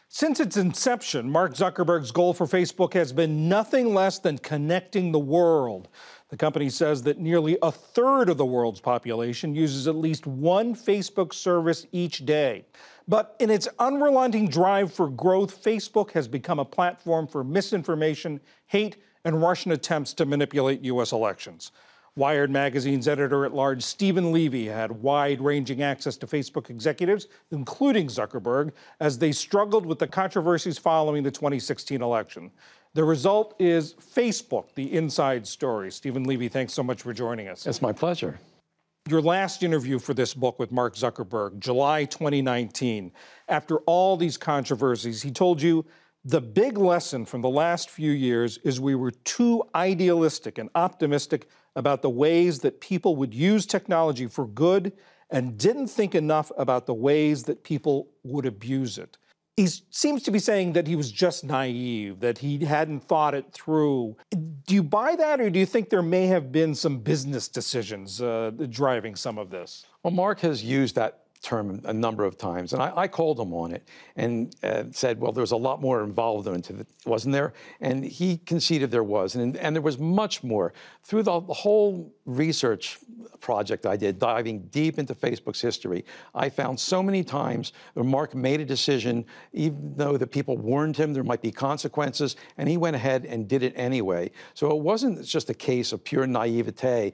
Since its inception, Mark Zuckerberg's goal for Facebook has been nothing less than connecting the world. The company says that nearly a third of the world's population uses at least one Facebook service each day. But in its unrelenting drive for growth, Facebook has become a platform for misinformation, hate, and Russian attempts to manipulate U.S. elections. Wired magazine's editor-at-large Stephen Levy had wide-ranging access to Facebook executives, including Zuckerberg, as they struggled with the controversies following the 2016 election. The result is Facebook, the inside story. Stephen Levy, thanks so much for joining us. It's my pleasure. Your last interview for this book with Mark Zuckerberg, July 2019. After all these controversies, he told you, the big lesson from the last few years is we were too idealistic and optimistic about the ways that people would use technology for good and didn't think enough about the ways that people would abuse it. He seems to be saying that he was just naive, that he hadn't thought it through. Do you buy that, or do you think there may have been some business decisions driving some of this? Well, Mark has used that term a number of times, and I called him on it and said, well, there's a lot more involved into it, wasn't there? And he conceded there was, and there was much more. Through the whole research project I did, diving deep into Facebook's history, I found so many times where Mark made a decision, even though the people warned him there might be consequences, and he went ahead and did it anyway. So it wasn't just a case of pure naivete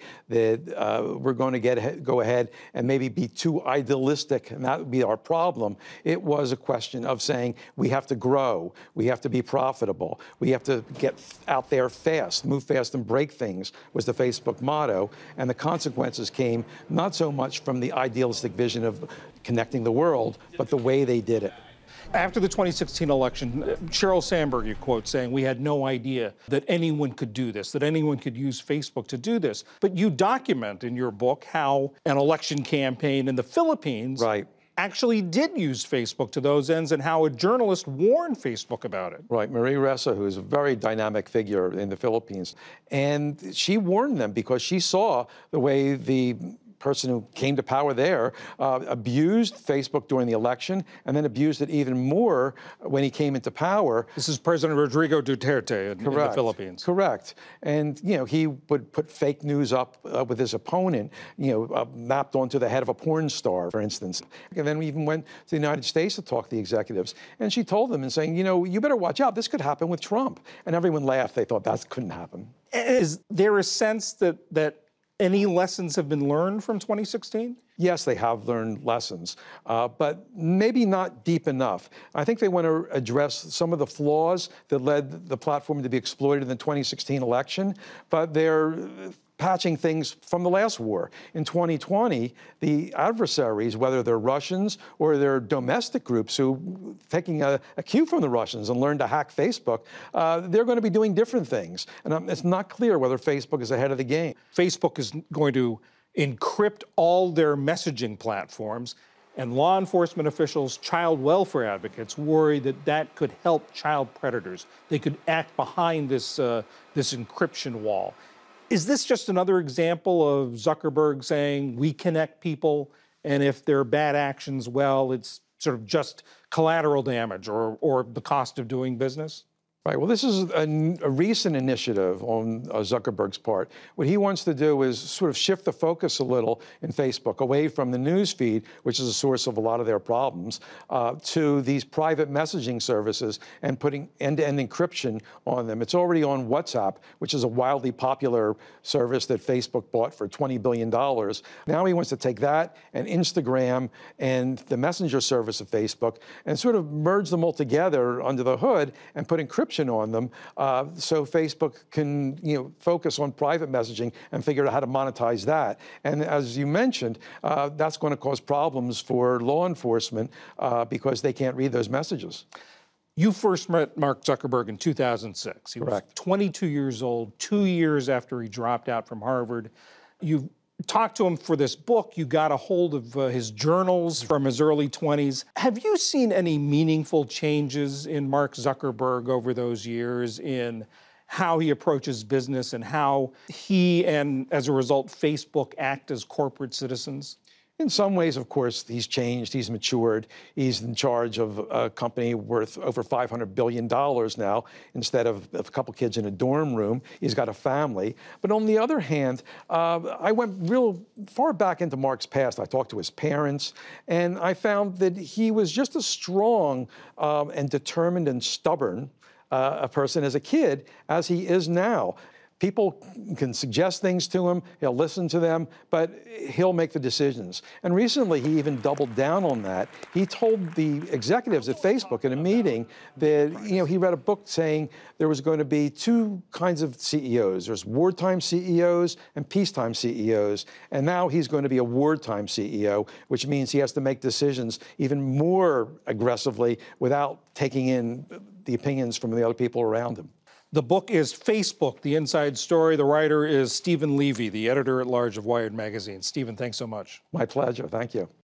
that we're going to go ahead and maybe be too idealistic, and that would be our problem. It was a question of saying we have to grow, we have to be profitable, we have to get out there fast, move fast and break things, was the Facebook motto. And the consequences came not so much from the idealistic vision of connecting the world, but the way they did it. After the 2016 election, Sheryl Sandberg, you quote, saying we had no idea that anyone could do this, that anyone could use Facebook to do this. But you document in your book how an election campaign in the Philippines actually did use Facebook to those ends, and how a journalist warned Facebook about it. Right, Marie Ressa, who is a very dynamic figure in the Philippines, and she warned them because she saw the way the person who came to power there abused Facebook during the election, and then abused it even more when he came into power. This is President Rodrigo Duterte in the Philippines. Correct. And, he would put fake news up with his opponent, mapped onto the head of a porn star, for instance. And then we even went to the United States to talk to the executives. And she told them and saying, you better watch out. This could happen with Trump. And everyone laughed. They thought that couldn't happen. Is there a sense that any lessons have been learned from 2016? Yes, they have learned lessons, but maybe not deep enough. I think they want to address some of the flaws that led the platform to be exploited in the 2016 election, but they're patching things from the last war. In 2020, the adversaries, whether they're Russians or they're domestic groups who taking a cue from the Russians and learn to hack Facebook, they're going to be doing different things. And it's not clear whether Facebook is ahead of the game. Facebook is going to encrypt all their messaging platforms, and law enforcement officials, child welfare advocates worry that that could help child predators. They could act behind this encryption wall. Is this just another example of Zuckerberg saying we connect people, and if there are bad actions, well, it's sort of just collateral damage or the cost of doing business? Right. Well, this is a recent initiative on Zuckerberg's part. What he wants to do is sort of shift the focus a little in Facebook away from the news feed, which is a source of a lot of their problems, to these private messaging services and putting end-to-end encryption on them. It's already on WhatsApp, which is a wildly popular service that Facebook bought for $20 billion. Now he wants to take that and Instagram and the Messenger service of Facebook and sort of merge them all together under the hood and put encryption on them, so Facebook can focus on private messaging and figure out how to monetize that. And as you mentioned, that's going to cause problems for law enforcement because they can't read those messages. You first met Mark Zuckerberg in 2006. He was 22 years old, 2 years after he dropped out from Harvard. You talked to him for this book. You got a hold of his journals from his early 20s. Have you seen any meaningful changes in Mark Zuckerberg over those years in how he approaches business and how he and, as a result, Facebook act as corporate citizens? In some ways, of course, he's changed, he's matured. He's in charge of a company worth over $500 billion now, instead of a couple kids in a dorm room. He's got a family. But on the other hand, I went real far back into Mark's past. I talked to his parents, and I found that he was just as strong and determined and stubborn a person as a kid as he is now. People can suggest things to him, he'll listen to them, but he'll make the decisions. And recently, he even doubled down on that. He told the executives at Facebook in a meeting that, he read a book saying there was going to be two kinds of CEOs. There's wartime CEOs and peacetime CEOs. And now he's going to be a wartime CEO, which means he has to make decisions even more aggressively without taking in the opinions from the other people around him. The book is Facebook, The Inside Story. The writer is Steven Levy, the editor-at-large of Wired magazine. Steven, thanks so much. My pleasure. Thank you.